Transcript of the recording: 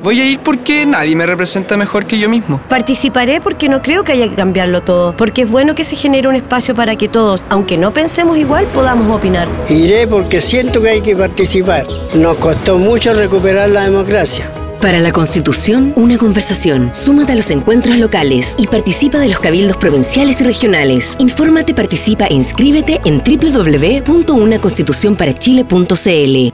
Voy a ir porque nadie me representa mejor que yo mismo. Participaré porque no creo que haya que cambiarlo todo, porque es bueno que se genere un espacio para que todos, aunque no pensemos igual, podamos opinar. Iré porque siento que hay que participar. Nos costó mucho recuperar la democracia. Para la Constitución, una conversación. Súmate a los encuentros locales y participa de los cabildos provinciales y regionales. Infórmate, participa e inscríbete en www.unaconstitucionparachile.cl.